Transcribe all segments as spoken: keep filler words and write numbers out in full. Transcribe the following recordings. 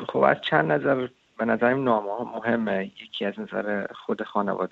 خب از چند نظر به نظرم نامه‌ها مهمه. یکی از نظر خود خانواده،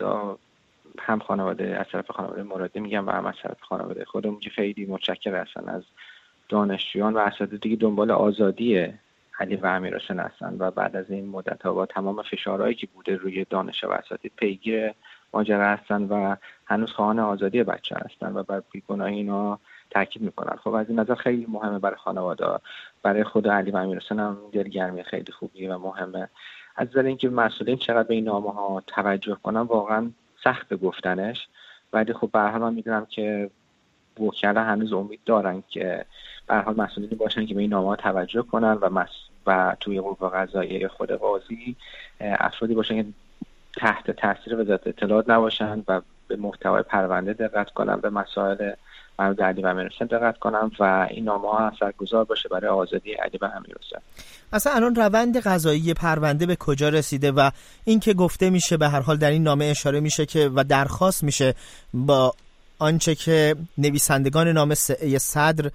هم خانواده از طرف خانواده مرادی میگم و هم از طرف خانواده خودمون که خیلی متشکر هستن از دانشجویان و اساتید دیگه دنبال آزادی علی و امیرحسین هستن و بعد از این مدت‌ها با تمام فشارهایی که بوده روی دانش و اساتید پیگیر ماجرا هستن و هنوز خواهان آزادی بچه هستن و بر بیگناهی اینا تاکید میکنن. خب از این نظر خیلی مهمه برای خانواده. برای خود علی و امیرحسین هم دلگرمی خیلی خوبیه و مهمه. از نظر اینکه مسئولین چقدر به این نامه‌ها توجه کنن واقعا سخت گفتنش، ولی خب به هر حال من میدونم که وکلا هنوز امید دارن که به هر حال مسئولینی باشن که به این نامه‌ها توجه کنن و مس... و توی قوه قضاییه خود قاضی افرادی باشن که تحت تاثیر وزارت اطلاعات نباشن و به محتوای پرونده دقت کنن، به مسائل مربوط به علی و امیرحسین دقت کنم و این نامه‌ها اثرگذار باشه برای آزادی علی و امیرحسین. اصلا الان روند قضایی پرونده به کجا رسیده و این که گفته میشه به هر حال در این نامه اشاره میشه که و درخواست میشه با آنچه که نویسندگان نامه صدر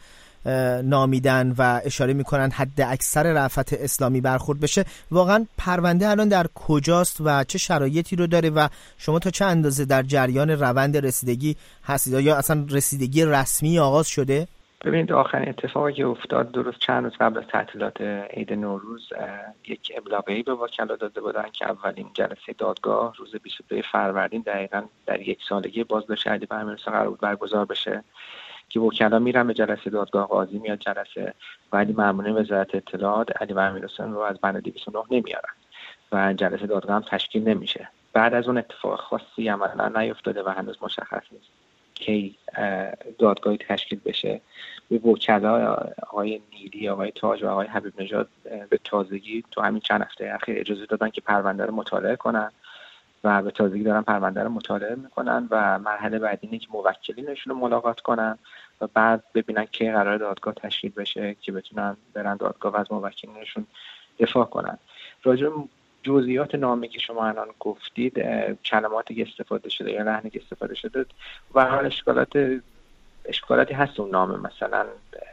نامیدن و اشاره میکنن حد اکثر رأفت اسلامی برخورد بشه، واقعا پرونده الان در کجاست و چه شرایطی رو داره و شما تا چه اندازه در جریان روند رسیدگی هستید؟ یا اصلا رسیدگی رسمی آغاز شده؟ ببینید آخرین اتفاقی که افتاد درست چند روز قبل از تعطیلات عید نوروز یک ابلاغی به وکلا داده بودن که اولین جلسه دادگاه روز بیست و دو فروردین دقیقاً در یک سالگی بازداشت علی و امیرحسین قرار بود برگزار بشه که وکلا میرن به جلسه دادگاه، قاضی میاد جلسه ولی مأمورین وزارت اطلاعات علی و امیرحسین رو از بند دویست و نه نمیارن و جلسه دادگاه هم تشکیل نمیشه. بعد از اون اتفاق خاصی عملا نیفتاده و هنوز مشخص نیست کی دادگاهی تشکیل بشه. به وکلا آقای نیلی، آقای تاج و آقای حبیب نژاد به تازگی تو همین چند هفته اخیر اجازه دادن که پرونده رو مطالعه کنن و به تازگی دارن پرونده رو مطالعه میکنن و مرحله بعدی اینه که موکلینشون رو ملاقات کنن و بعد ببینن کی قرار دادگاه تشکیل بشه که بتونن برن دادگاه و از موکلینشون دفاع کنن. راجع به جزئیات نامه که شما الان گفتید، کلماتی که استفاده شده یا لحنی که استفاده شده و هر اشکالات اشکالاتی هست اون نامه، مثلا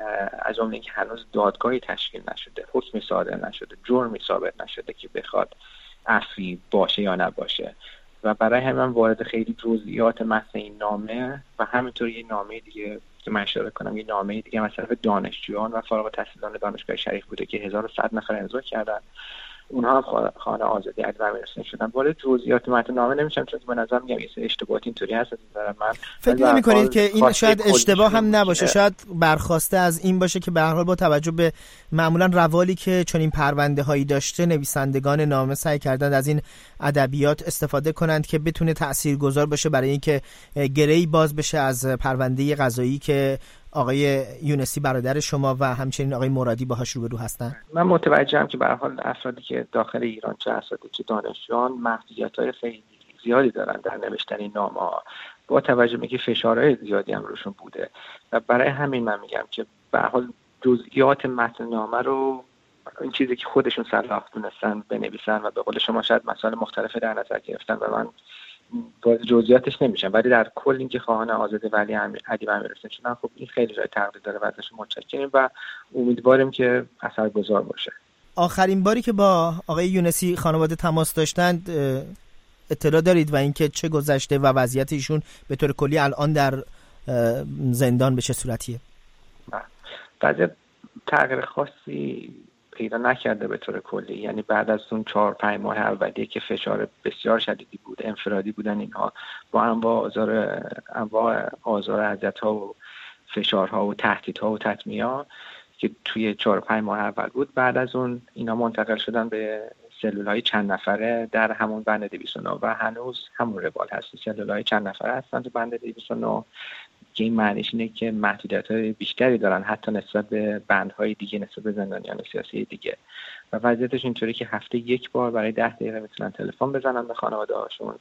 از جمله اینکه هنوز دادگاهی تشکیل نشده، حکمی صادر نشده، جرمی ثابت نشده که بخواد عفوی باشه یا نباشه و برای همین وارد خیلی جزئیات متن این نامه و همینطور یه نامه دیگه که من اشاره کنم، یه نامه دیگه مثلا دانشجویان و فارغ التحصیلان دانشگاه شریف بوده که هزار و صد نفر امضا کردن، اونها هم خواهان آزادی علی و امیرحسین شدن. وارد جزئیات متن نامه نمیشم چون به نظر میاد یه سری اشتباهات اینطوری هست. از نظر من فکر نمی‌کنید که این شاید اشتباه هم نباشه، شاید برخواسته از این باشه که به هر حال با توجه به معمولا روالی که چون این پرونده هایی داشته نویسندگان نامه سعی کردند از این ادبیات استفاده کنند که بتونه تاثیرگذار باشه برای اینکه گره‌ای باز بشه از پرونده قضایی که آقای یونسی برادر شما و همچنین آقای مرادی باهاش روبرو هستن. من متوجهم که به هر حال افرادی که داخل ایران چه اساتید چه دانشجویان محدودیت‌های خیلی زیادی دارن در نوشتن این نامه‌ها با توجه به اینکه فشارهای زیادی هم روشون بوده و برای همین من میگم که به هر حال جزئیات متن نامه رو این چیزی که خودشون صلاح دونستن بنویسن و به قول شما شاید مسائل مختلفه در نظر گرفتن و من وارد جزئیاتش نمیشم، ولی در کل اینکه خواهان آزادی ولی علی و امیرحسین شدن خب این خیلی جای تقدیر داره و ازش متشکریم و امیدواریم که اثرگذار باشه. آخرین باری که با آقای یونسی خانواده تماس داشتند اطلاع دارید و اینکه چه گذشته و وضعیت ایشون به طور کلی الان در زندان به چه صورتیه؟ وضعیت تغییر خاصی پیدا نکرده به طور کلی، یعنی بعد از اون چهار پنج ماه اولیه که فشار بسیار شدیدی بود، انفرادی بودن اینها با انواع آزار انواع آزار اذیت‌ها و فشارها و تهدیدها و تطمیع‌ها که توی چهار پنج ماه اول بود، بعد از اون اینا منتقل شدن به سلول‌های چند نفره در همون بند دویست و نه و هنوز همون روال هست. سلول‌های چند نفره هستن تو بند دویست و نه که این معنیش اینه که محدودیت‌های بیشتری دارن حتی نسبت به بندهای دیگه، نسبت به زندانیان سیاسی دیگه و وضعیتش اینطوری که هفته یک بار برای ده دقیقه میتونن تلفن بزنن به خانواده‌هاشون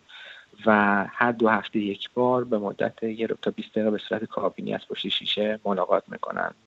و هر دو هفته یک بار به مدت یک تا بیست دقیقه به صورت کابینی از پشت شیشه ملاقات میکنن.